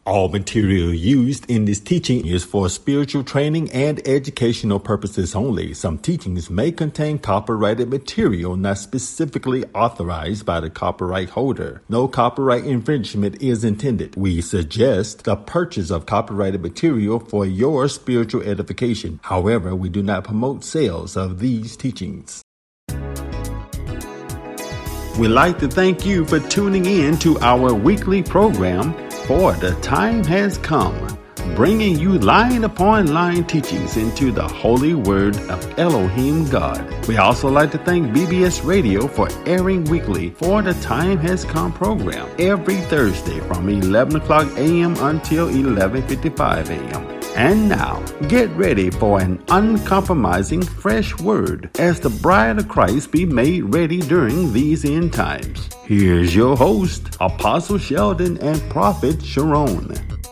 All material used in this teaching is for spiritual training and educational purposes only. Some teachings may contain copyrighted material not specifically authorized by the copyright holder. No copyright infringement is intended. We suggest the purchase of copyrighted material for your spiritual edification. However, we do not promote sales of these teachings. We'd like to thank you for tuning in to our weekly program, For the Time Has Come, bringing you line upon line teachings into the holy word of Elohim God. We also like to thank BBS Radio for airing weekly For the Time Has Come program every Thursday from 11 o'clock a.m. until 11:55 a.m. And now, get ready for an uncompromising fresh word as the bride of Christ be made ready during these end times. Here's your host, Apostle Sheldon and Prophet Sharon.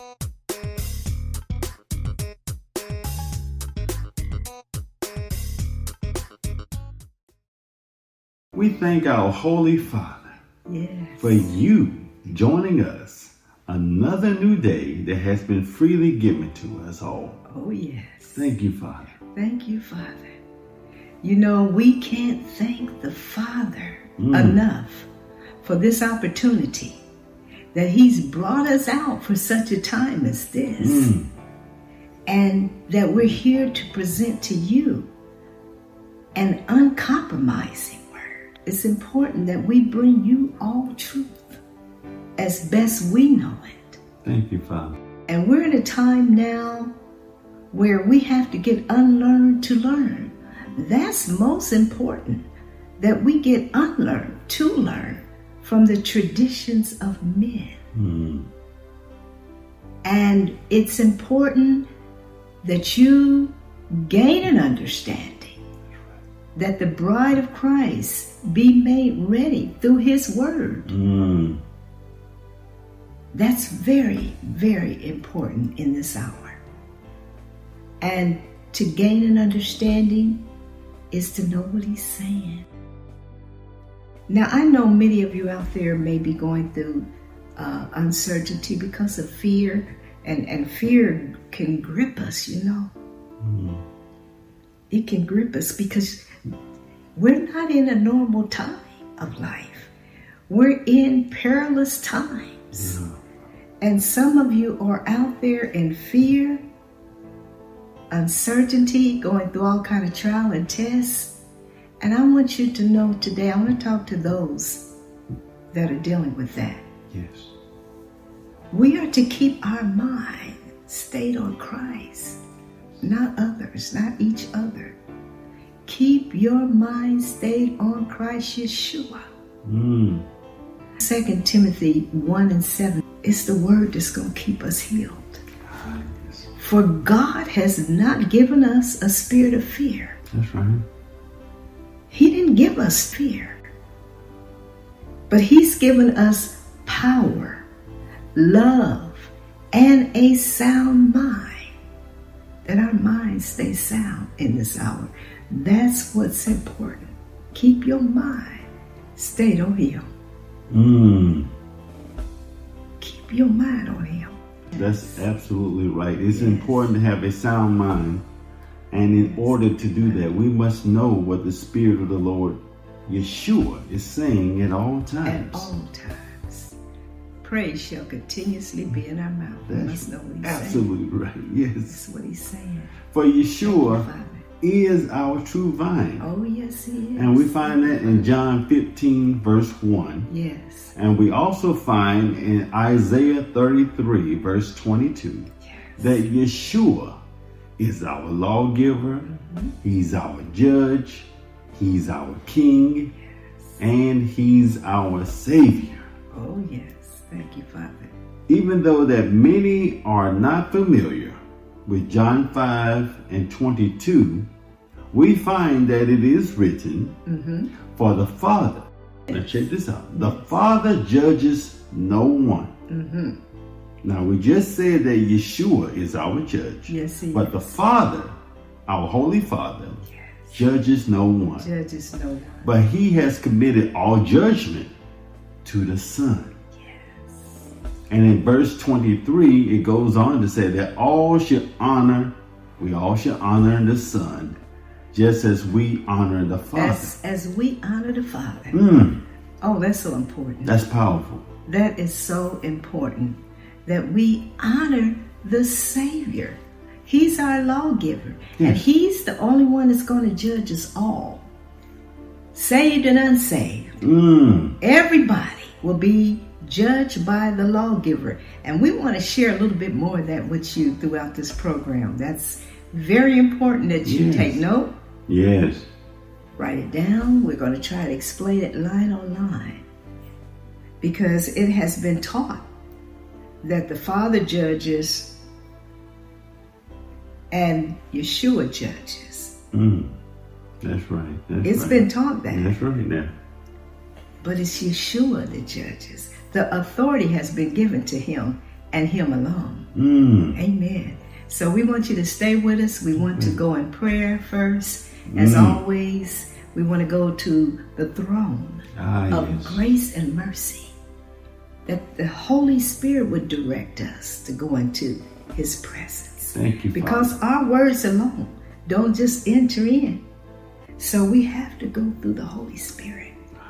We thank our Holy Father for you joining us. Another new day that has been freely given to us all. Oh, yes. Thank you, Father. Thank you, Father. You know, we can't thank the Father enough for this opportunity that He's brought us out for such a time as this. And that we're here to present to you an uncompromising word. It's important that we bring you all truth as best we know it. Thank you, Father. And we're in a time now where we have to get unlearned to learn. That's most important, that we get unlearned to learn from the traditions of men. And it's important that you gain an understanding that the bride of Christ be made ready through His word. That's very, very important in this hour. And to gain an understanding is to know what He's saying. Now, I know many of you out there may be going through uncertainty because of fear, and fear can grip us, you know. It can grip us because we're not in a normal time of life. We're in perilous times. And some of you are out there in fear, uncertainty, going through all kind of trial and tests. And I want you to know today, I want to talk to those that are dealing with that. Yes. We are to keep our mind stayed on Christ, not others, not each other. Keep your mind stayed on Christ Yeshua. 2 Timothy 1:7. It's the word that's going to keep us healed. For God has not given us a spirit of fear. That's right. He didn't give us fear. But He's given us power, love, and a sound mind. That our minds stay sound in this hour. That's what's important. Keep your mind stayed on Him. Keep your mind on Him. That's absolutely right. It's important to have a sound mind. And in order to do that, we must know what the Spirit of the Lord, Yeshua, is saying at all times. At all times. Praise shall continuously be in our mouth. We must know what He's absolutely saying. Right. Yes. That's what He's saying. For Yeshua is our true vine. Oh, yes, He is. And we find that in John 15, verse 1. Yes. And we also find in Isaiah 33, verse 22, that Yeshua is our lawgiver, He's our judge, He's our king, and He's our Savior. Oh, yes. Thank you, Father. Even though that many are not familiar with John 5:22, we find that it is written, for the Father, now check this out, the Father judges no one. Now, we just said that Yeshua is our judge. Yes, He but is. the Father, our Holy Father, judges no one. Judges no one. But He has committed all judgment to the Son. Yes. And in verse 23, it goes on to say that we all should honor the Son, just as we honor the Father. As we honor the Father. Oh, that's so important. That's powerful. That is so important, that we honor the Savior. He's our lawgiver. Yes. And He's the only one that's going to judge us all, saved and unsaved. Everybody will be judged by the lawgiver. And we want to share a little bit more of that with you throughout this program. That's very important that you take note. Yes. Write it down. We're going to try to explain it line on line, because it has been taught that the Father judges and Yeshua judges. That's right. It's been taught that. That's right now. But it's Yeshua that judges. The authority has been given to Him and Him alone. Amen. So we want you to stay with us. We want to go in prayer first. As always, we want to go to the throne of grace and mercy, that the Holy Spirit would direct us to go into His presence. Thank you, because Father. Our words alone don't just enter in. So we have to go through the Holy Spirit,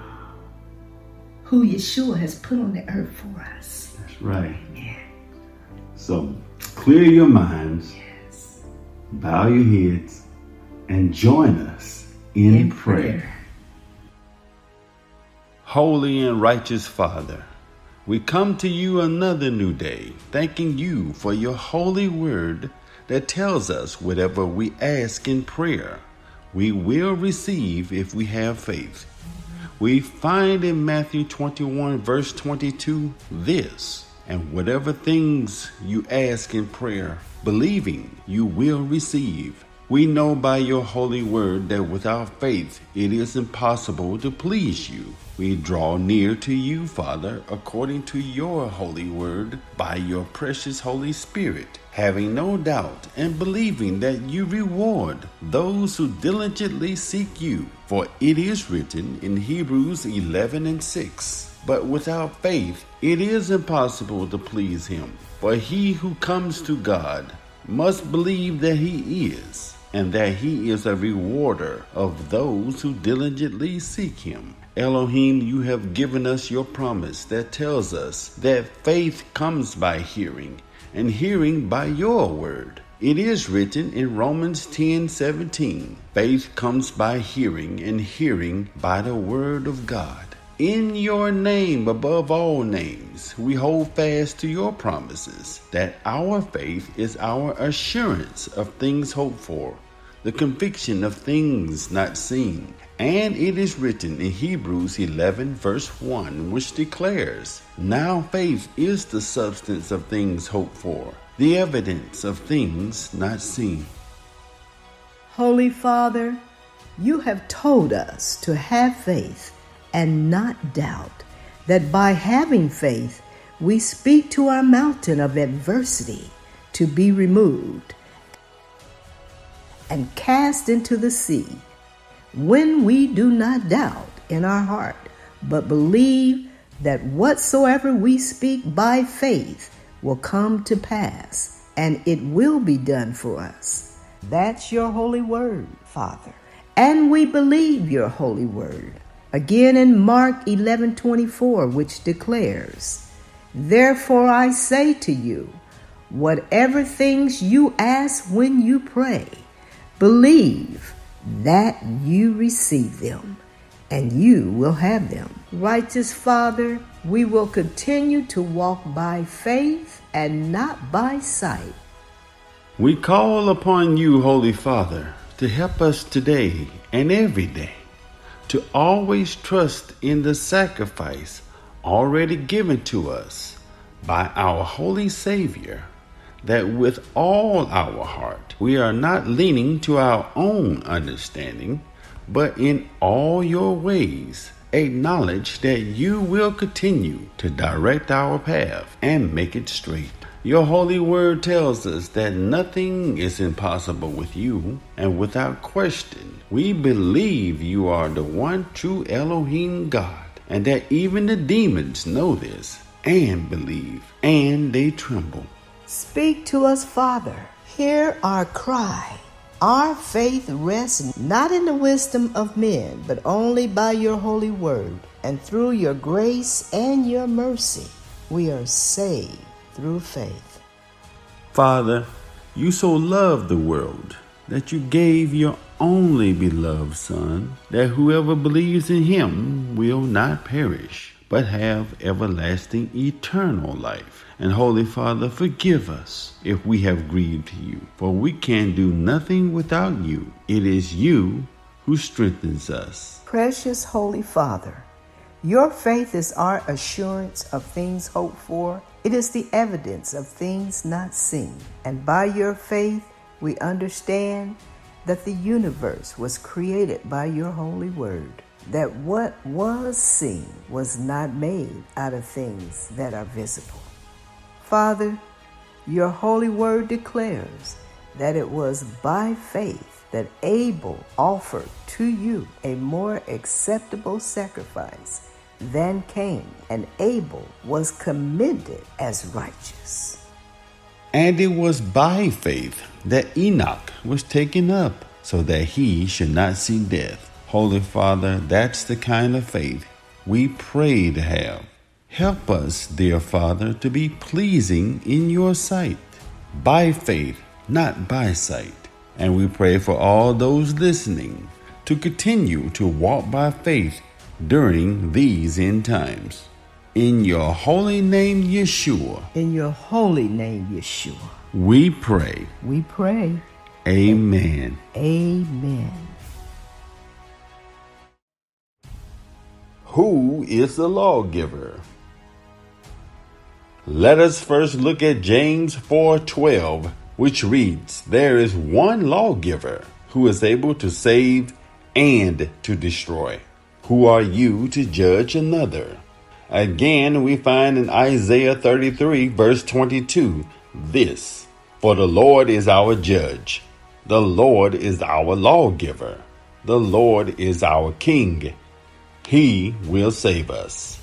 who Yeshua has put on the earth for us. That's right. Amen. So clear your minds, bow your heads, and join us in prayer. Holy and righteous Father, we come to you another new day, thanking you for your holy word that tells us whatever we ask in prayer, we will receive if we have faith. We find in Matthew 21, verse 22, this: and whatever things you ask in prayer, believing, you will receive. We know by your holy word that without faith it is impossible to please you. We draw near to you, Father, according to your holy word, by your precious Holy Spirit, having no doubt and believing that you reward those who diligently seek you. For it is written in Hebrews 11:6, but without faith it is impossible to please him. For he who comes to God must believe that he is, and that he is a rewarder of those who diligently seek him. Elohim, you have given us your promise that tells us that faith comes by hearing, and hearing by your word. It is written in Romans 10:17, faith comes by hearing, and hearing by the word of God. In your name, above all names, we hold fast to your promises, that our faith is our assurance of things hoped for, the conviction of things not seen. And it is written in Hebrews 11, verse 1, which declares, now faith is the substance of things hoped for, the evidence of things not seen. Holy Father, you have told us to have faith and not doubt, that by having faith we speak to our mountain of adversity to be removed and cast into the sea, when we do not doubt in our heart, but believe that whatsoever we speak by faith will come to pass, and it will be done for us. That's your holy word, Father. And we believe your holy word. Again in Mark 11:24, which declares, therefore I say to you, whatever things you ask when you pray, believe that you receive them, and you will have them. Righteous Father, we will continue to walk by faith and not by sight. We call upon you, Holy Father, to help us today and every day, to always trust in the sacrifice already given to us by our Holy Savior, that with all our heart we are not leaning to our own understanding, but in all your ways acknowledge that you will continue to direct our path and make it straight. Your holy word tells us that nothing is impossible with you, and without question, we believe you are the one true Elohim God, and that even the demons know this and believe, and they tremble. Speak to us, Father. Hear our cry. Our faith rests not in the wisdom of men, but only by your holy word. And through your grace and your mercy, we are saved through faith. Father, you so loved the world that you gave your only beloved Son, that whoever believes in him will not perish, but have everlasting eternal life. And Holy Father, forgive us if we have grieved you, for we can do nothing without you. It is you who strengthens us. Precious Holy Father, your faith is our assurance of things hoped for. It is the evidence of things not seen. And by your faith, we understand that the universe was created by your holy word, that what was seen was not made out of things that are visible. Father, your holy word declares that it was by faith that Abel offered to you a more acceptable sacrifice than Cain, and Abel was commended as righteous. And it was by faith that Enoch was taken up, so that he should not see death. Holy Father, that's the kind of faith we pray to have. Help us, dear Father, to be pleasing in your sight, by faith, not by sight. And we pray for all those listening to continue to walk by faith during these end times. In your holy name, Yeshua. In your holy name, Yeshua. We pray. We pray. Amen. Amen. Who is the lawgiver? Let us first look at James 4:12, which reads, "There is one lawgiver who is able to save and to destroy. Who are you to judge another?" Again, we find in Isaiah 33, verse 22, this, "For the Lord is our judge. The Lord is our lawgiver. The Lord is our king. He will save us."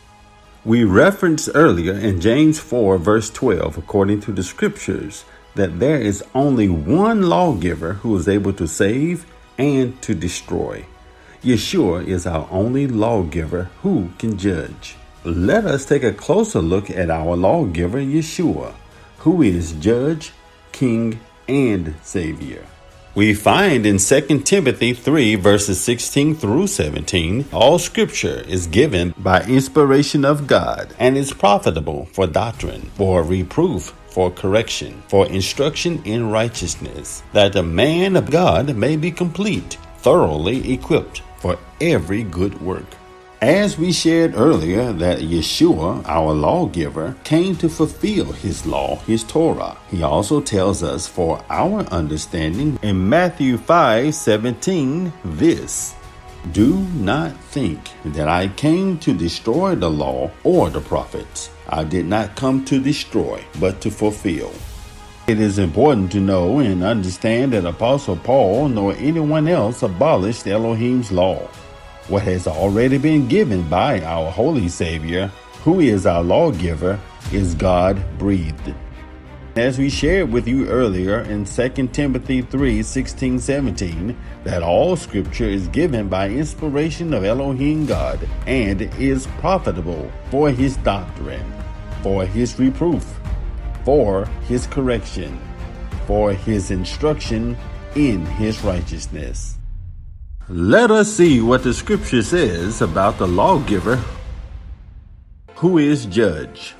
We referenced earlier in James 4, verse 12, according to the scriptures, that there is only one lawgiver who is able to save and to destroy. Yeshua is our only lawgiver who can judge. Let us take a closer look at our lawgiver, Yeshua, who is judge, king, and savior. We find in 2 Timothy 3 verses 16 through 17, all scripture is given by inspiration of God and is profitable for doctrine, for reproof, for correction, for instruction in righteousness, that the man of God may be complete, thoroughly equipped for every good work. As we shared earlier that Yeshua, our lawgiver, came to fulfill his law, his Torah. He also tells us for our understanding in Matthew 5:17 this, "Do not think that I came to destroy the law or the prophets. I did not come to destroy, but to fulfill." It is important to know and understand that Apostle Paul nor anyone else abolished Elohim's law. What has already been given by our Holy Savior, who is our lawgiver, is God-breathed. As we shared with you earlier in 2 Timothy 3:16-17, that all scripture is given by inspiration of Elohim God and is profitable for his doctrine, for his reproof, for his correction, for his instruction in his righteousness. Let us see what the scripture says about the lawgiver who is judge.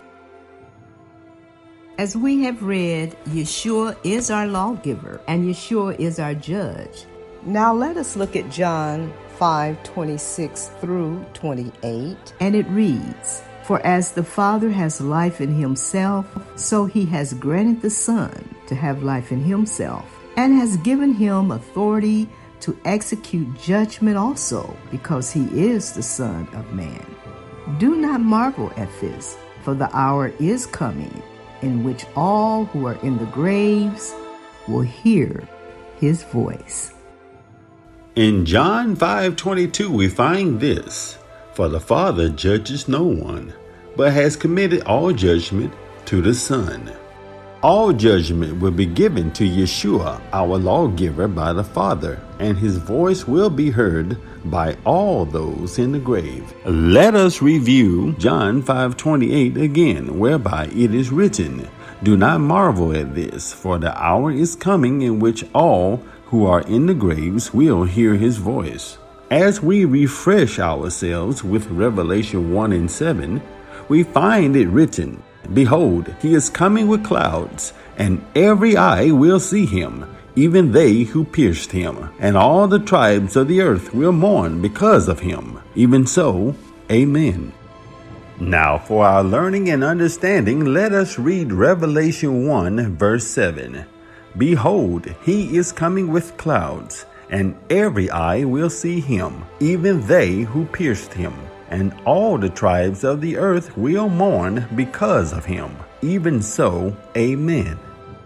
As we have read, Yeshua is our lawgiver and Yeshua is our judge. Now let us look at John 5:26 through 28, and it reads, "For as the Father has life in himself, so he has granted the Son to have life in himself, and has given him authority to execute judgment also, because he is the Son of Man. Do not marvel at this, for the hour is coming in which all who are in the graves will hear his voice." In John 5:22 we find this, "For the Father judges no one, but has committed all judgment to the Son. All judgment will be given to Yeshua, our lawgiver, by the Father, and his voice will be heard by all those in the grave. Let us review John 5:28 again, whereby it is written, "Do not marvel at this, for the hour is coming in which all who are in the graves will hear his voice." As we refresh ourselves with Revelation 1:7, we find it written, "Behold, he is coming with clouds, and every eye will see him, even they who pierced him, and all the tribes of the earth will mourn because of him. Even so, amen." Now for our learning and understanding, let us read Revelation 1 verse 7. "Behold, he is coming with clouds, and every eye will see him, even they who pierced him. And all the tribes of the earth will mourn because of him. Even so, amen."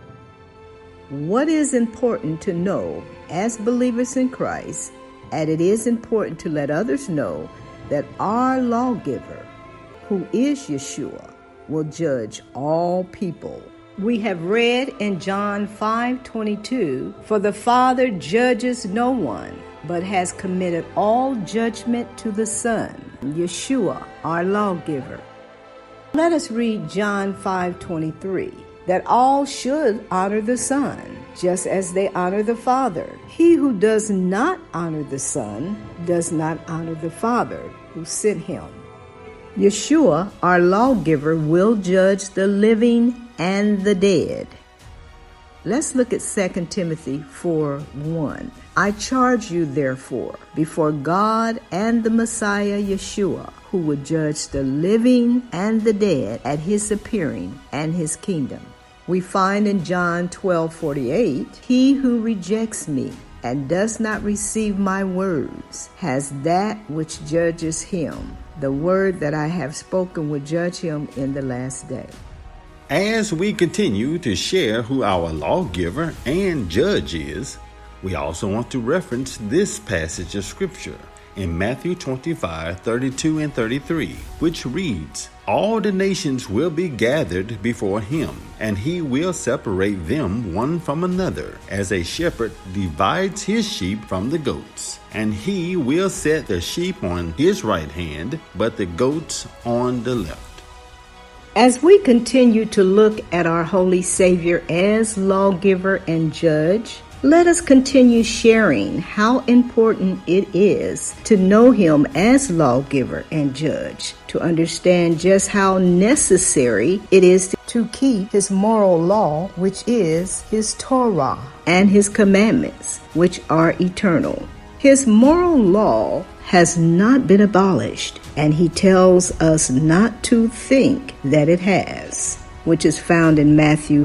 What is important to know as believers in Christ, and it is important to let others know that our lawgiver, who is Yeshua, will judge all people. We have read in John 5:22, "For the Father judges no one, but has committed all judgment to the Son, Yeshua, our lawgiver." Let us read John 5:23, that all should honor the Son, just as they honor the Father. He who does not honor the Son does not honor the Father who sent him. Yeshua, our lawgiver, will judge the living and the dead. Let's look at 2 Timothy 4:1. "I charge you, therefore, before God and the Messiah Yeshua, who will judge the living and the dead at his appearing and his kingdom." We find in John 12:48, "He who rejects me and does not receive my words has that which judges him. The word that I have spoken will judge him in the last day." As we continue to share who our lawgiver and judge is, we also want to reference this passage of Scripture in Matthew 25:32 and 33, which reads, "All the nations will be gathered before him, and he will separate them one from another, as a shepherd divides his sheep from the goats. And he will set the sheep on his right hand, but the goats on the left." As we continue to look at our Holy Savior as lawgiver and judge, let us continue sharing how important it is to know him as lawgiver and judge, to understand just how necessary it is to keep his moral law, which is his Torah, and his commandments, which are eternal. His moral law has not been abolished, and he tells us not to think that it has, which is found in Matthew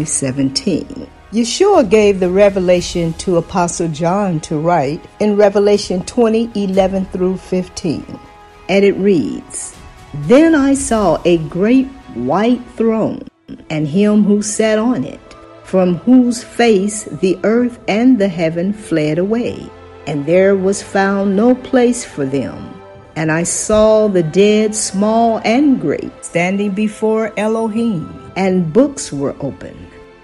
5:17. Yeshua gave the revelation to Apostle John to write in Revelation 20:11 through 15, and it reads, "Then I saw a great white throne, and him who sat on it, from whose face the earth and the heaven fled away, and there was found no place for them. And I saw the dead, small and great, standing before Elohim, and books were opened.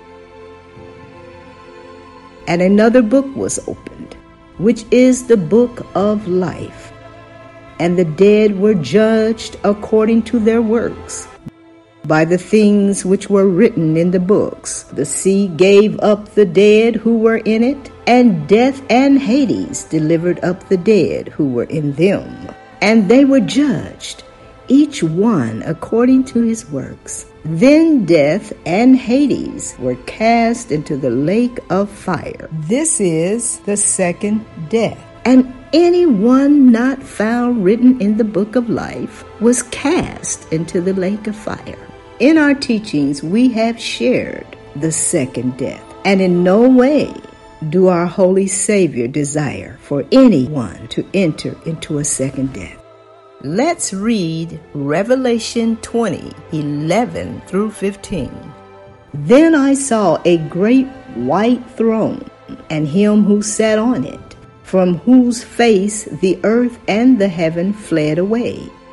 And another book was opened, which is the book of life. And the dead were judged according to their works, by the things which were written in the books. The sea gave up the dead who were in it, and death and Hades delivered up the dead who were in them. And they were judged, each one according to his works. Then death and Hades were cast into the lake of fire. This is the second death. And anyone not found written in the book of life was cast into the lake of fire." In our teachings, we have shared the second death, and in no way do our Holy Savior desire for anyone to enter into a second death. Let's read Revelation 20:11 through 15. "Then I saw a great white throne, and him who sat on it, from whose face the earth and the heaven fled away,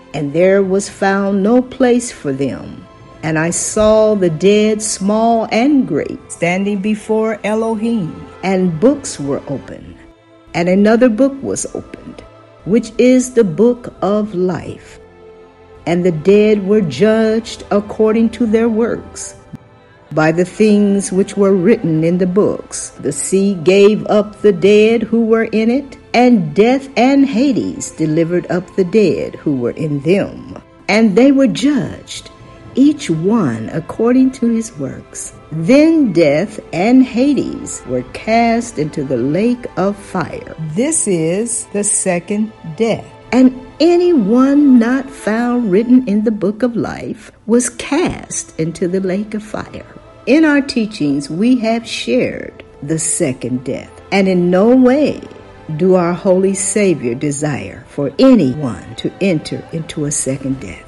and there was found no place for them. And I saw the dead, small and great, standing before Elohim, and books were opened. And another book was opened, which is the book of life. And the dead were judged according to their works, by the things which were written in the books. The sea gave up the dead who were in it, and death and Hades delivered up the dead who were in them. And they were judged, each one according to his works. Then death and Hades were cast into the lake of fire. This is the second death. And anyone not found written in the book of life was cast into the lake of fire. In our teachings, we have shared the second death, and in no way do our Holy Savior desire for anyone to enter into a second death.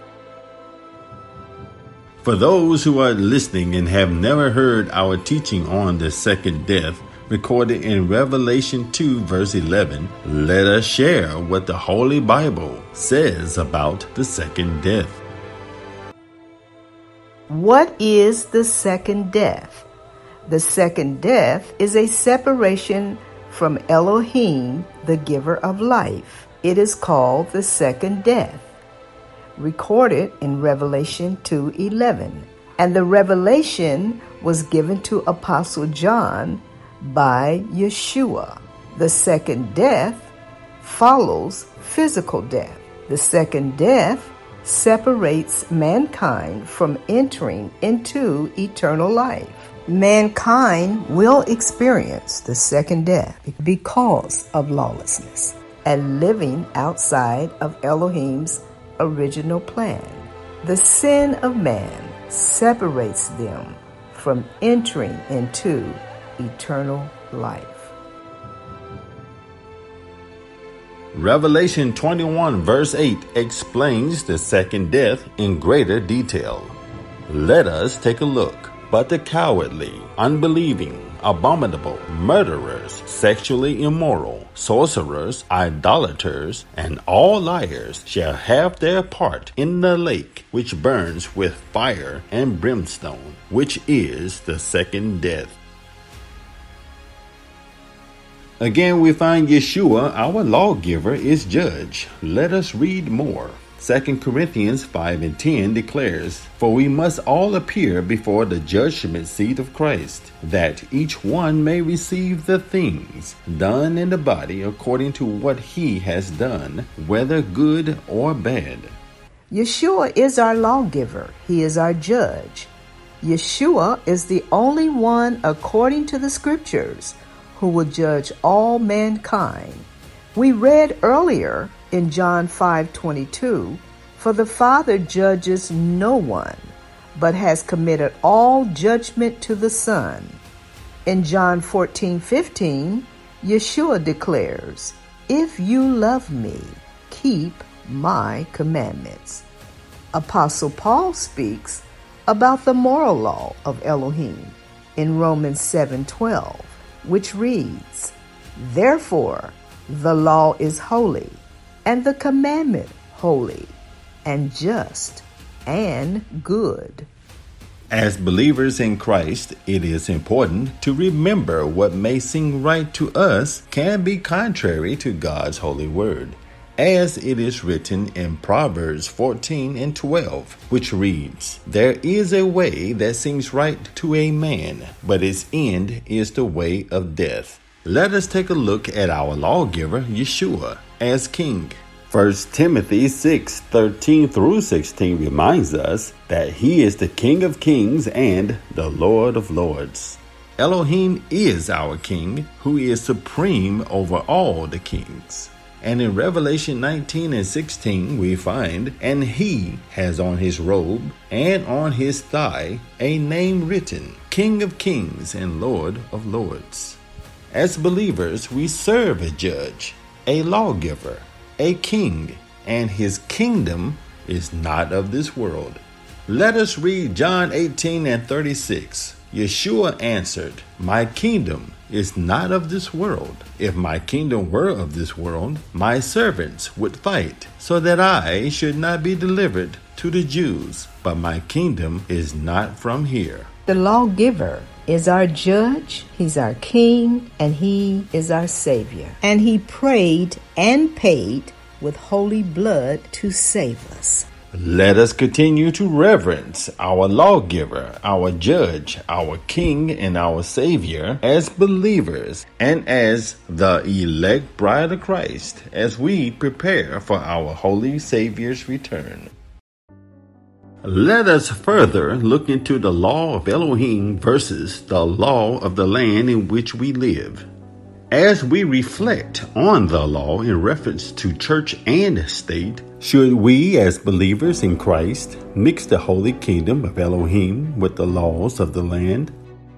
For those who are listening and have never heard our teaching on the second death, recorded in Revelation 2 verse 11, let us share what the Holy Bible says about the second death. What is the second death? The second death is a separation from Elohim, the giver of life. It is called the second death, recorded in Revelation 2:11. And the revelation was given to Apostle John by Yeshua. The second death follows physical death. The second death separates mankind from entering into eternal life. Mankind will experience the second death because of lawlessness and living outside of Elohim's original plan. The sin of man separates them from entering into eternal life. Revelation 21 verse 8 explains the second death in greater detail. Let us take a look. But the cowardly, unbelieving, abominable, murderers, sexually immoral, sorcerers, idolaters, and all liars shall have their part in the lake which burns with fire and brimstone, which is the second death. Again, we find Yeshua, our lawgiver, is judge. Let us read more. 2 Corinthians 5:10 declares, For we must all appear before the judgment seat of Christ, that each one may receive the things done in the body according to what he has done, whether good or bad. Yeshua is our lawgiver. He is our judge. Yeshua is the only one, according to the scriptures, who will judge all mankind. We read earlier in John 5:22, For the Father judges no one, but has committed all judgment to the Son. In John 14:15, Yeshua declares, If you love me, keep my commandments. Apostle Paul speaks about the moral law of Elohim in Romans 7:12, which reads, Therefore, the law is holy, and the commandment holy, and just, and good. As believers in Christ, it is important to remember what may seem right to us can be contrary to God's holy word, as it is written in Proverbs 14:12, which reads, There is a way that seems right to a man, but its end is the way of death. Let us take a look at our lawgiver, Yeshua, as king. 1 Timothy 6:13 through 16 reminds us that he is the King of kings and the Lord of lords. Elohim is our king, who is supreme over all the kings. And in Revelation 19:16 we find, And he has on his robe and on his thigh a name written, King of kings and Lord of lords. As believers, we serve a judge, a lawgiver, a king, and his kingdom is not of this world. Let us read John 18:36. Yeshua answered, "My kingdom is not of this world. If my kingdom were of this world, my servants would fight, so that I should not be delivered to the Jews. But my kingdom is not from here." The lawgiver is our judge, he's our king, and he is our savior. And he prayed and paid with holy blood to save us. Let us continue to reverence our lawgiver, our judge, our king, and our savior as believers and as the elect bride of Christ as we prepare for our holy Savior's return. Let us further look into the law of Elohim versus the law of the land in which we live. As we reflect on the law in reference to church and state, should we as believers in Christ mix the holy kingdom of Elohim with the laws of the land?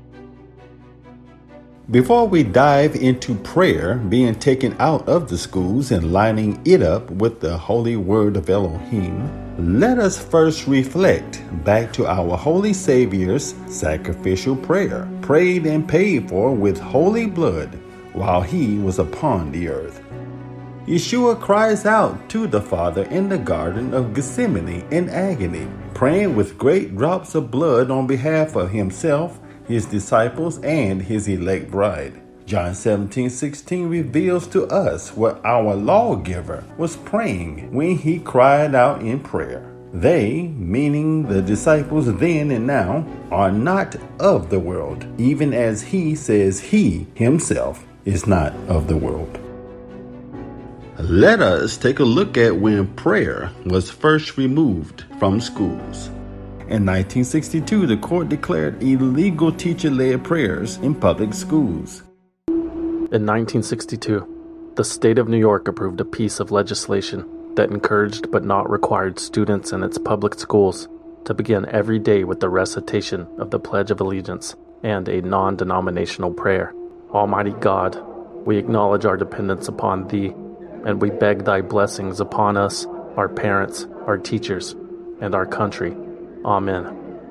Before we dive into prayer being taken out of the schools and lining it up with the holy word of Elohim, let us first reflect back to our holy Savior's sacrificial prayer, prayed and paid for with holy blood while he was upon the earth. Yeshua cries out to the Father in the Garden of Gethsemane in agony, praying with great drops of blood on behalf of himself, his disciples, and his elect bride. John 17:16 reveals to us what our lawgiver was praying when he cried out in prayer. They, meaning the disciples then and now, are not of the world, even as he says he himself is not of the world. Let us take a look at when prayer was first removed from schools. In 1962, the court declared illegal teacher-led prayers in public schools. In 1962, the state of New York approved a piece of legislation that encouraged but not required students in its public schools to begin every day with the recitation of the Pledge of Allegiance and a non-denominational prayer. Almighty God, we acknowledge our dependence upon Thee, and we beg Thy blessings upon us, our parents, our teachers, and our country. Amen.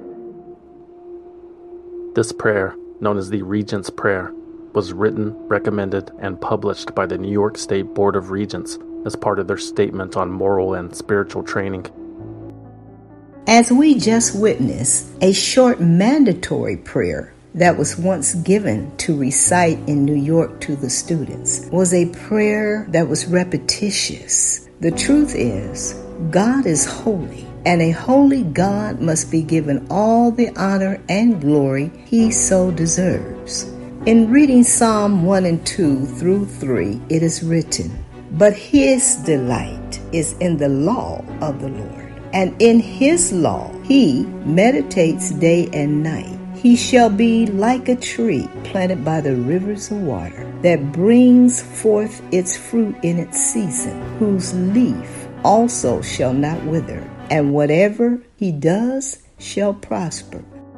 This prayer, known as the Regents' Prayer, was written, recommended, and published by the New York State Board of Regents as part of their statement on moral and spiritual training. As we just witnessed, a short mandatory prayer that was once given to recite in New York to the students was a prayer that was repetitious. The truth is, God is holy, and a holy God must be given all the honor and glory he so deserves. In reading Psalm 1 and 2 through 3, it is written, "But his delight is in the law of the Lord, and in his law he meditates day and night. He shall be like a tree planted by the rivers of water, that brings forth its fruit in its season, whose leaf also shall not wither, and whatever he does shall prosper."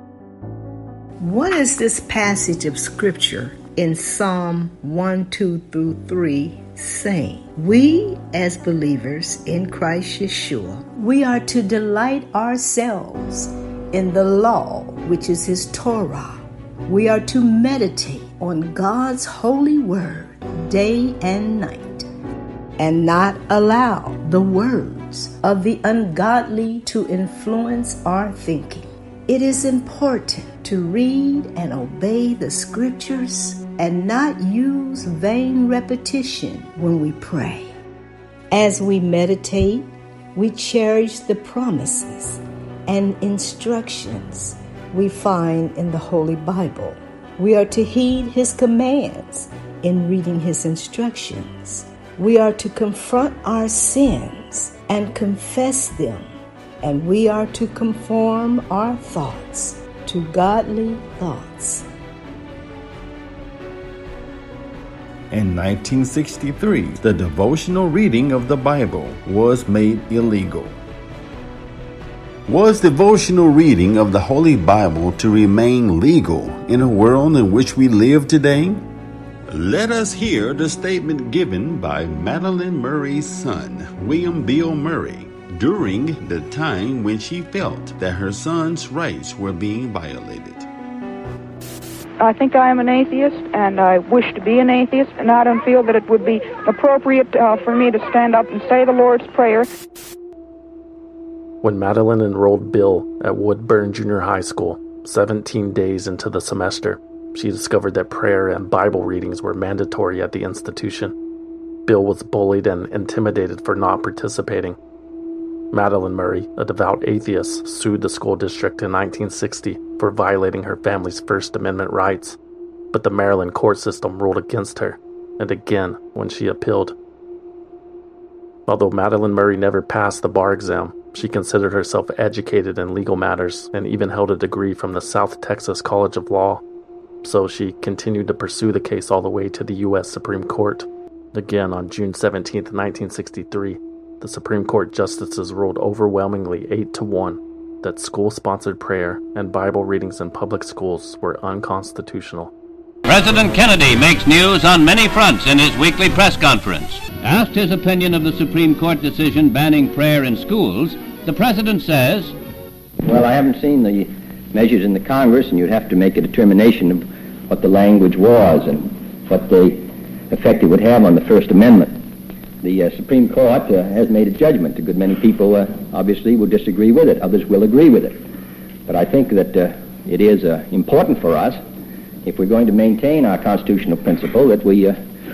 What is this passage of scripture in Psalm 1, 2 through 3 saying? We as believers in Christ Yeshua, we are to delight ourselves in the law, which is his Torah. We are to meditate on God's holy word day and night, and not allow the words of the ungodly to influence our thinking. It is important to read and obey the scriptures and not use vain repetition when we pray. As we meditate, we cherish the promises and instructions we find in the Holy Bible. We are to heed his commands in reading his instructions. We are to confront our sins and confess them, and we are to conform our thoughts to godly thoughts. In 1963, the devotional reading of the Bible was made illegal. Was devotional reading of the Holy Bible to remain legal in a world in which we live today? Let us hear the statement given by Madalyn Murray's son, William Bill Murray, during the time when she felt that her son's rights were being violated. I think I am an atheist, and I wish to be an atheist, and I don't feel that it would be appropriate for me to stand up and say the Lord's Prayer. When Madeline enrolled Bill at Woodburn Junior High School, 17 days into the semester, she discovered that prayer and Bible readings were mandatory at the institution. Bill was bullied and intimidated for not participating. Madeline Murray, a devout atheist, sued the school district in 1960 for violating her family's First Amendment rights, but the Maryland court system ruled against her, and again when she appealed. Although Madeline Murray never passed the bar exam, she considered herself educated in legal matters and even held a degree from the South Texas College of Law, so she continued to pursue the case all the way to the U.S. Supreme Court. Again, on June 17, 1963, the Supreme Court justices ruled overwhelmingly 8-1 that school-sponsored prayer and Bible readings in public schools were unconstitutional. President Kennedy makes news on many fronts in his weekly press conference. Asked his opinion of the Supreme Court decision banning prayer in schools, the president says, "Well, I haven't seen the measures in the Congress, and you'd have to make a determination of what the language was and what the effect it would have on the First Amendment. The Supreme Court has made a judgment. A good many people obviously will disagree with it. Others will agree with it. But I think that it is important for us, if we're going to maintain our constitutional principle, that we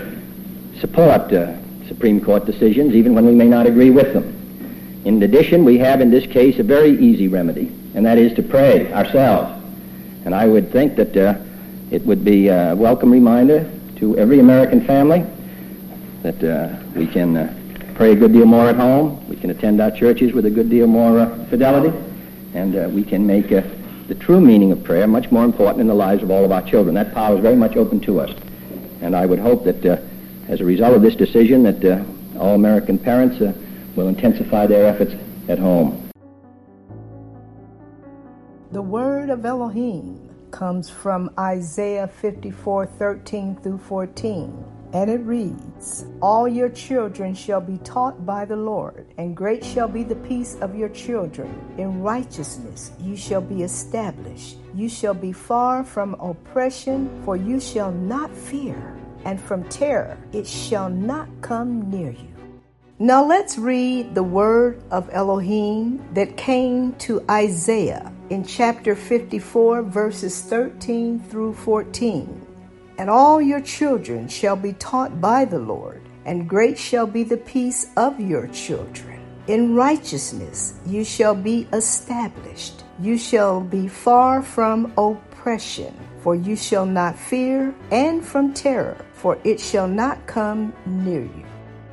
support Supreme Court decisions even when we may not agree with them. In addition, we have in this case a very easy remedy, and that is to pray ourselves. And I would think that it would be a welcome reminder to every American family that we can pray a good deal more at home, we can attend our churches with a good deal more fidelity, and we can make the true meaning of prayer much more important in the lives of all of our children. That power is very much open to us. And I would hope that as a result of this decision that all American parents will intensify their efforts at home. The word of Elohim comes from Isaiah 54:13 through 14. And it reads, "All your children shall be taught by the Lord, and great shall be the peace of your children. In righteousness you shall be established. You shall be far from oppression, for you shall not fear, and from terror it shall not come near you." Now let's read the word of Elohim that came to Isaiah in chapter 54, verses 13 through 14. "And all your children shall be taught by the Lord, and great shall be the peace of your children. In righteousness you shall be established. You shall be far from oppression, for you shall not fear, and from terror, for it shall not come near you."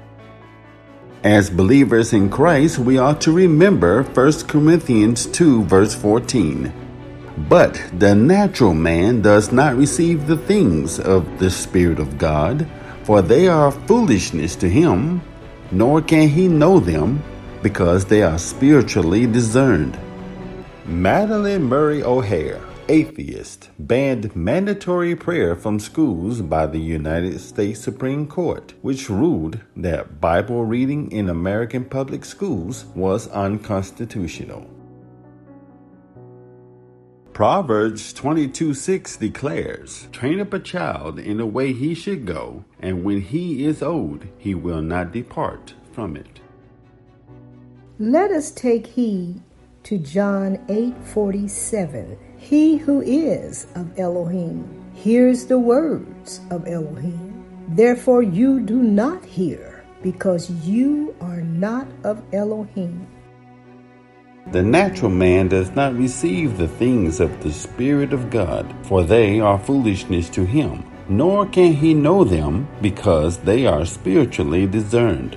As believers in Christ, we ought to remember 1 Corinthians 2, verse 14. "But the natural man does not receive the things of the Spirit of God, for they are foolishness to him, nor can he know them, because they are spiritually discerned." Madeline Murray O'Hare, atheist, banned mandatory prayer from schools by the United States Supreme Court, which ruled that Bible reading in American public schools was unconstitutional. Proverbs 22:6 declares, "Train up a child in the way he should go, and when he is old, he will not depart from it." Let us take heed to John 8:47. He who is of Elohim hears the words of Elohim. Therefore you do not hear, because you are not of Elohim. The natural man does not receive the things of the Spirit of God, for they are foolishness to him, nor can he know them, because they are spiritually discerned.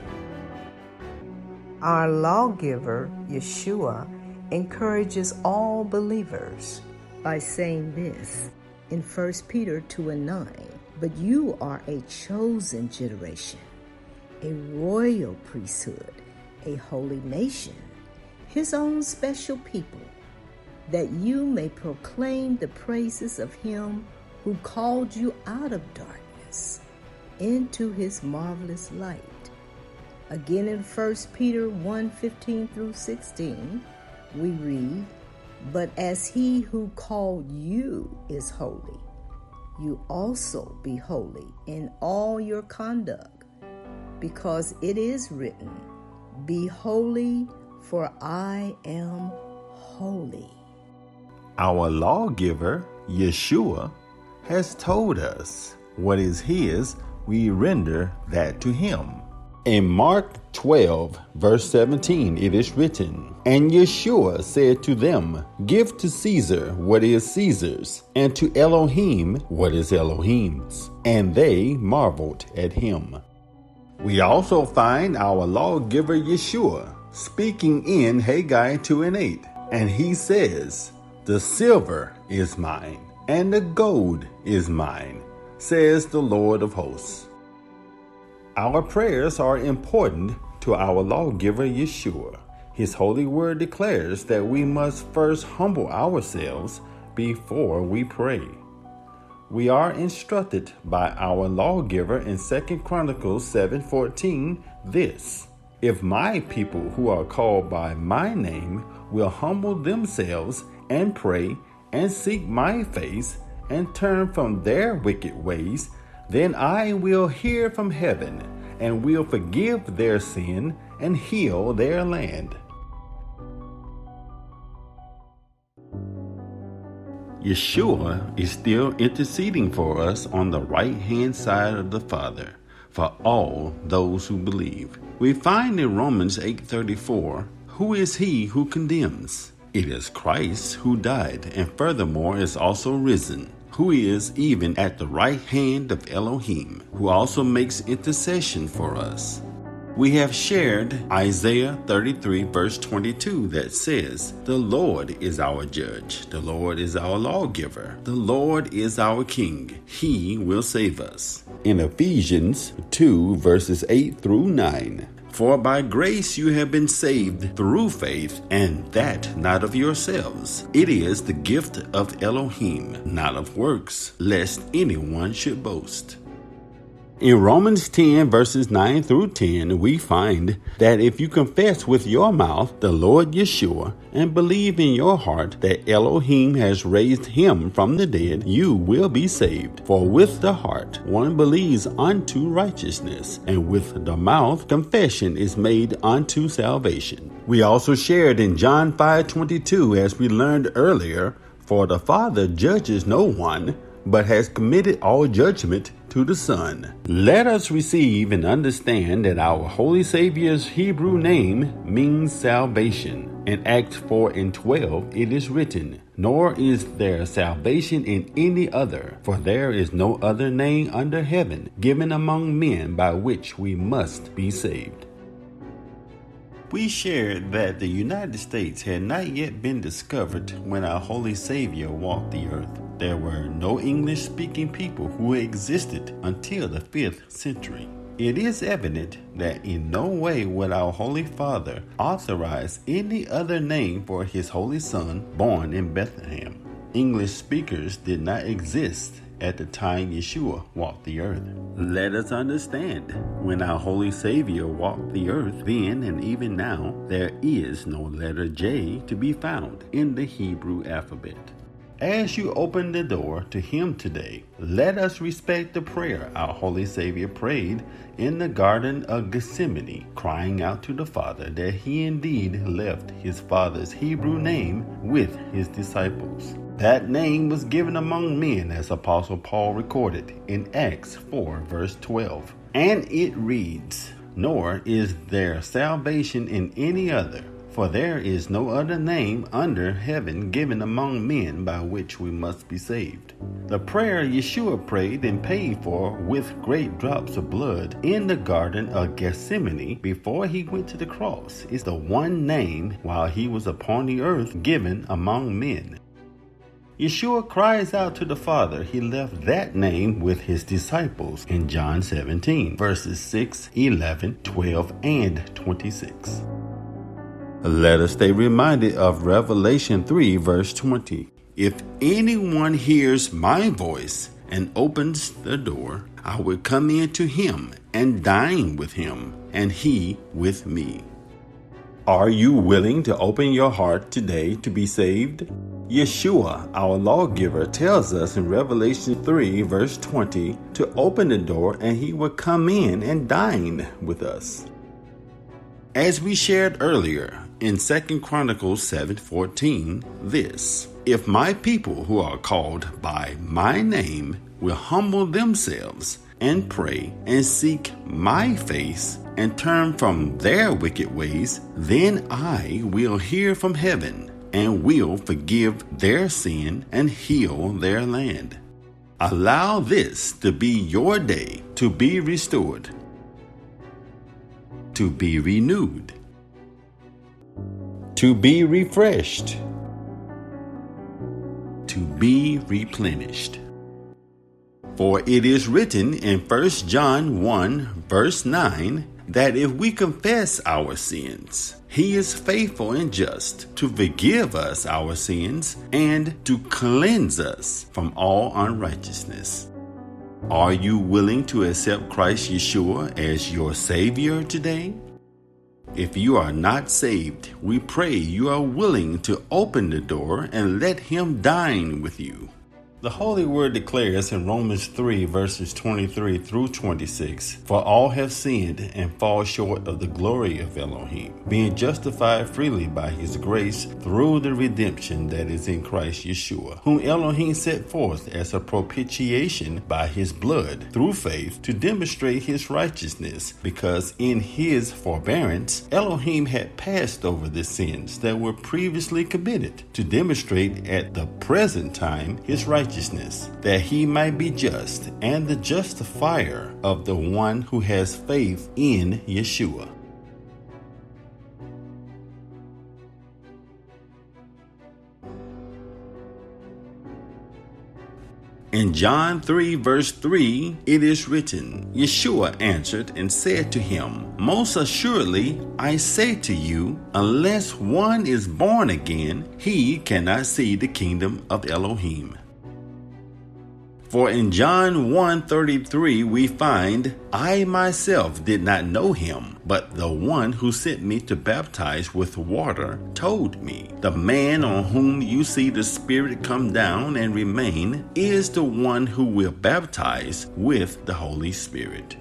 Our lawgiver, Yeshua, encourages all believers by saying this in 1 Peter 2:9, "But you are a chosen generation, a royal priesthood, a holy nation, his own special people, that you may proclaim the praises of him who called you out of darkness into his marvelous light." Again in 1 Peter 1:15 through 16, we read, "But as he who called you is holy, you also be holy in all your conduct, because it is written, Be holy, for I am holy. Our lawgiver, Yeshua, has told us what is his, we render that to him. In Mark 12, verse 17, it is written, And Yeshua said to them, Give to Caesar what is Caesar's, and to Elohim what is Elohim's. And they marveled at him. We also find our lawgiver Yeshua speaking in Haggai 2:8, and he says, The silver is mine, and the gold is mine, says the Lord of hosts. Our prayers are important to our lawgiver Yeshua. His holy word declares that we must first humble ourselves before we pray. We are instructed by our lawgiver in 2 Chronicles 7:14 this, If my people who are called by my name will humble themselves and pray and seek my face and turn from their wicked ways, then I will hear from heaven and will forgive their sin and heal their land. Yeshua is still interceding for us on the right-hand side of the Father for all those who believe. We find in Romans 8:34, Who is he who condemns? It is Christ who died and furthermore is also risen, who is even at the right hand of Elohim, who also makes intercession for us. We have shared Isaiah 33 verse 22 that says, The Lord is our judge, the Lord is our lawgiver, the Lord is our king, he will save us. In Ephesians 2 verses 8 through 9, For by grace you have been saved through faith, and that not of yourselves. It is the gift of Elohim, not of works, lest anyone should boast. In Romans 10 verses 9 through 10, we find that if you confess with your mouth the Lord Yeshua and believe in your heart that Elohim has raised him from the dead, you will be saved. For with the heart one believes unto righteousness, and with the mouth confession is made unto salvation. We also shared in John 5:22, as we learned earlier, For the Father judges no one, but has committed all judgment to the Son. Let us receive and understand that our Holy Savior's Hebrew name means salvation. In Acts 4:12 it is written, Nor is there salvation in any other, for there is no other name under heaven given among men by which we must be saved. We shared that the United States had not yet been discovered when our Holy Savior walked the earth. There were no English-speaking people who existed until the 5th century. It is evident that in no way would our Holy Father authorize any other name for his Holy Son born in Bethlehem. English speakers did not exist at the time Yeshua walked the earth. Let us understand, when our Holy Savior walked the earth then and even now, there is no letter J to be found in the Hebrew alphabet. As you open the door to him today, let us respect the prayer our Holy Savior prayed in the Garden of Gethsemane, crying out to the Father that he indeed left his Father's Hebrew name with his disciples. That name was given among men, as Apostle Paul recorded in Acts 4 verse 12. And it reads, Nor is there salvation in any other, for there is no other name under heaven given among men by which we must be saved. The prayer Yeshua prayed and paid for with great drops of blood in the Garden of Gethsemane before he went to the cross is the one name while he was upon the earth given among men. Yeshua cries out to the Father. He left that name with his disciples in John 17, verses 6, 11, 12, and 26. Let us stay reminded of Revelation 3, verse 20. If anyone hears my voice and opens the door, I will come in to him and dine with him, and he with me. Are you willing to open your heart today to be saved? Yeshua, our lawgiver, tells us in Revelation 3, verse 20, to open the door and he will come in and dine with us. As we shared earlier in 2 Chronicles 7:14, this, if my people who are called by my name will humble themselves and pray and seek my face and turn from their wicked ways, then I will hear from heaven and will forgive their sin and heal their land. Allow this to be your day to be restored, to be renewed, to be refreshed, to be replenished. For it is written in 1 John 1, verse 9, that if we confess our sins, he is faithful and just to forgive us our sins and to cleanse us from all unrighteousness. Are you willing to accept Christ Yeshua as your Savior today? If you are not saved, we pray you are willing to open the door and let him dine with you. The Holy Word declares in Romans 3 verses 23 through 26, for all have sinned and fall short of the glory of Elohim, being justified freely by his grace through the redemption that is in Christ Yeshua, whom Elohim set forth as a propitiation by his blood through faith to demonstrate his righteousness, because in his forbearance Elohim had passed over the sins that were previously committed to demonstrate at the present time his righteousness, that he might be just and the justifier of the one who has faith in Yeshua. In John 3 verse 3, it is written, Yeshua answered and said to him, most assuredly I say to you, unless one is born again, he cannot see the kingdom of Elohim. For in John 1:33 we find, I myself did not know him, but the one who sent me to baptize with water told me, the man on whom you see the Spirit come down and remain is the one who will baptize with the Holy Spirit.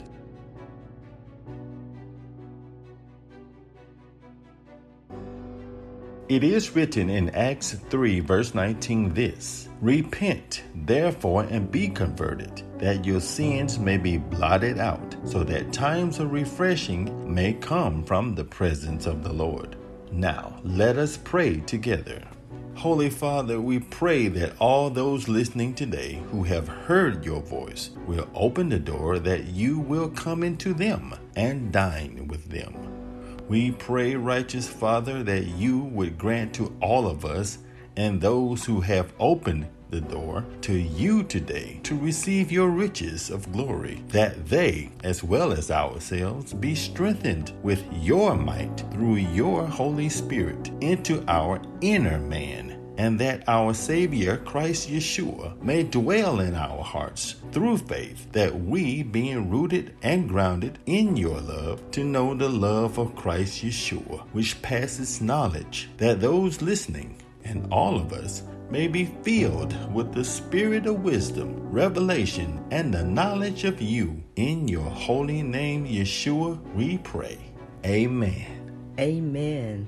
It is written in Acts 3 verse 19 this, repent therefore and be converted, that your sins may be blotted out, so that times of refreshing may come from the presence of the Lord. Now let us pray together. Holy Father, we pray that all those listening today who have heard your voice will open the door, that you will come into them and dine with them. We pray, righteous Father, that you would grant to all of us and those who have opened the door to you today to receive your riches of glory, that they, as well as ourselves, be strengthened with your might through your Holy Spirit into our inner man, and that our Savior, Christ Yeshua, may dwell in our hearts through faith, that we, being rooted and grounded in your love, to know the love of Christ Yeshua, which passes knowledge, that those listening and all of us may be filled with the spirit of wisdom, revelation, and the knowledge of you. In your holy name, Yeshua, we pray. Amen. Amen.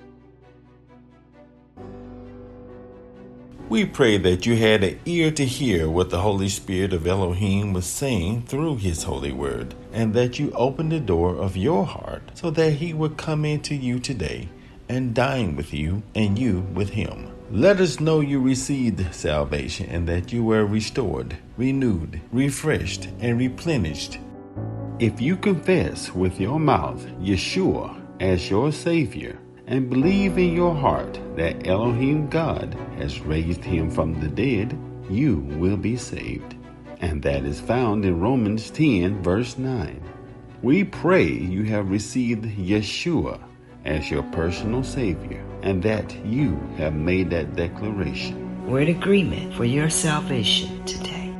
We pray that you had an ear to hear what the Holy Spirit of Elohim was saying through his holy word, and that you opened the door of your heart so that he would come into you today and dine with you and you with him. Let us know you received salvation and that you were restored, renewed, refreshed, and replenished. If you confess with your mouth Yeshua as your Savior and believe in your heart that Elohim God has raised him from the dead, you will be saved. And that is found in Romans 10 verse 9. We pray you have received Yeshua as your personal Savior, and that you have made that declaration. We're in agreement for your salvation today.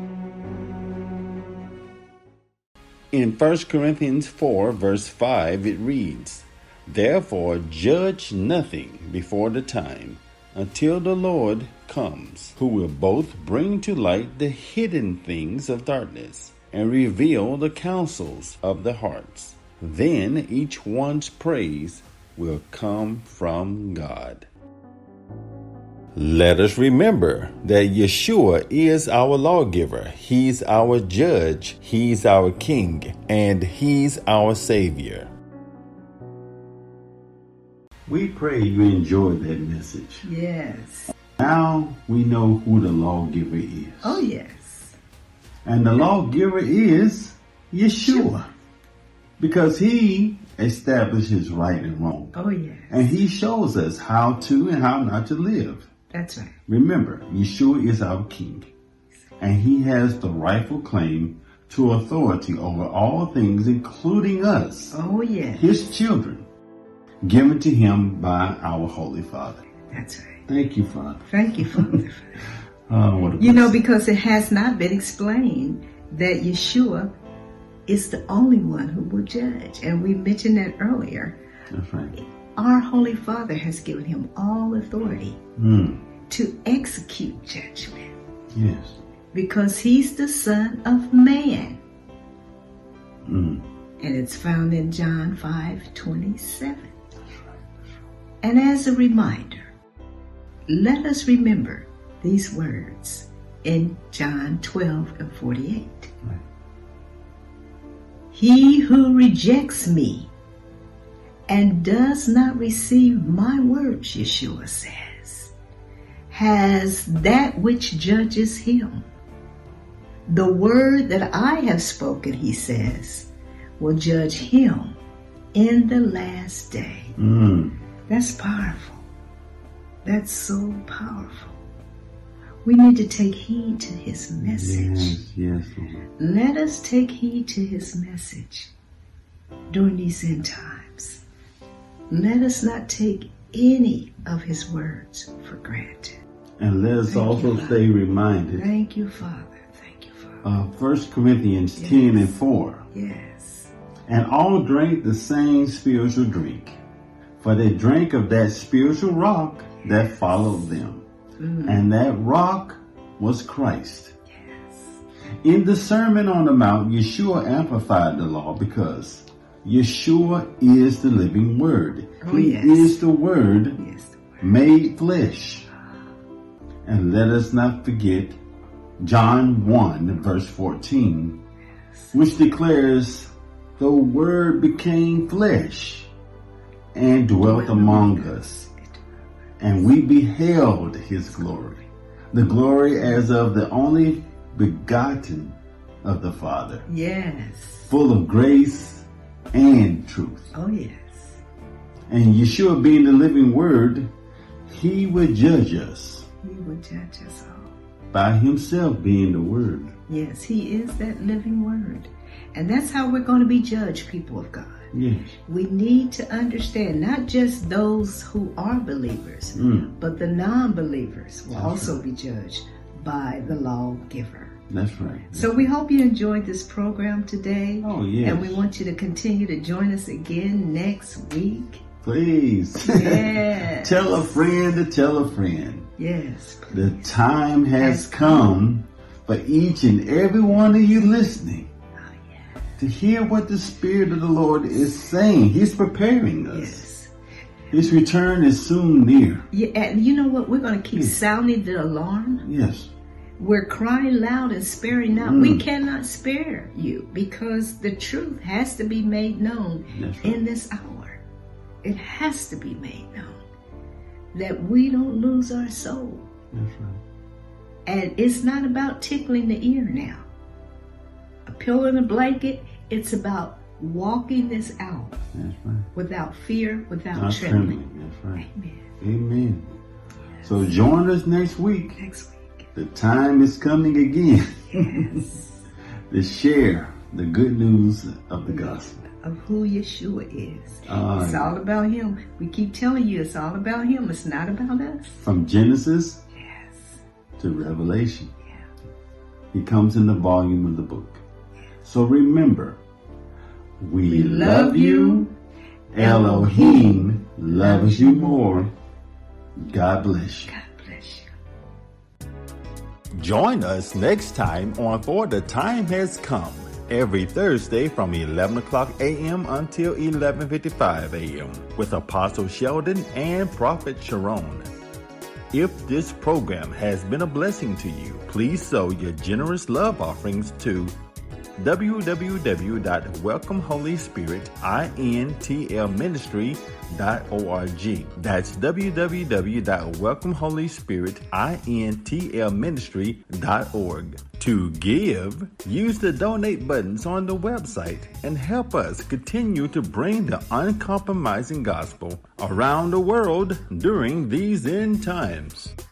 In 1 Corinthians 4 verse 5 it reads, Therefore judge nothing before the time, until the Lord comes, who will both bring to light the hidden things of darkness and reveal the counsels of the hearts. Then each one's praise will come from God. Let us remember that Yeshua is our lawgiver. He's our judge. He's our king. And he's our savior. We pray you enjoyed that message. Yes. Now we know who the lawgiver is. Oh, yes. And the lawgiver is Yeshua. Because he establishes right and wrong. Oh, yes. And he shows us how to and how not to live. That's right. Remember, Yeshua is our king. And he has the rightful claim to authority over all things, including us. Oh, yes. His children, given to him by our Holy Father. That's right. Thank you, Father. Thank you, Father. What a You know, blessing. because it has not been explained that Yeshua is the only one who will judge. And we mentioned that earlier. That's right. Our Holy Father has given him all authority to execute judgment. Yes. Because he's the Son of Man. Mm. And it's found in John 5:27. And as a reminder, let us remember these words in John 12:48. Right. He who rejects me and does not receive my words, Yeshua says, has that which judges him. The word that I have spoken, he says, will judge him in the last day. That's powerful. That's so powerful. We need to take heed to his message. Yes, Lord. Let us take heed to his message during these end times. Let us not take any of his words for granted. And let us also stay reminded Thank you, Father. Thank you, Father. 1 Corinthians 10:4. Yes. And all drank the same spiritual drink, for they drank of that spiritual rock that followed them. And that rock was Christ. Yes. In the Sermon on the Mount, Yeshua amplified the law because Yeshua is the living word. Oh, He yes. is the word Yes, the word. made flesh. And let us not forget John 1 verse 14, which declares, the word became flesh and dwelt among us, and we beheld his glory, the glory as of the only begotten of the Father, Yes. full of grace and truth. Oh, yes. And Yeshua being the living word, he would judge us He will judge us all. by himself being the word. Yes, he is that living word. And that's how we're going to be judged, people of God. Yes. We need to understand not just those who are believers, but the non-believers will also be judged by the lawgiver. That's right. So we hope you enjoyed this program today. Oh, yes. And we want you to continue to join us again next week. Please. Yes. Tell a friend to tell a friend. Yes. The time has come for each and every one of you listening to hear what the Spirit of the Lord is saying. He's preparing us. Yes. His return is soon near. Yeah, and you know what? We're going to keep sounding the alarm. Yes. We're crying loud and sparing not. We cannot spare you because the truth has to be made known in this hour. It has to be made known that we don't lose our soul. That's right. And it's not about tickling the ear now. A pillow and a blanket, it's about walking this out That's right. without fear, without Not trembling. trembling. That's right. Amen. Amen. So join us next week. Next week. The time is coming again Yes. to share the good news of the gospel. Of who Yeshua is. It's yeah. all about him. We keep telling you it's all about him. It's not about us. From Genesis Yes. to Revelation. Yeah. He comes in the volume of the book. So remember, we love you. Elohim loves you more. God bless you. God bless you. Join us next time on For the Time Has Come, every Thursday from 11 o'clock a.m. until 11:55 a.m. with Apostle Sheldon and Prophet Sharon. If this program has been a blessing to you, please sow your generous love offerings to www.welcomeholyspiritintlministry.org. That's www.welcomeholyspiritintlministry.org. To give, use the donate buttons on the website and help us continue to bring the uncompromising gospel around the world during these end times.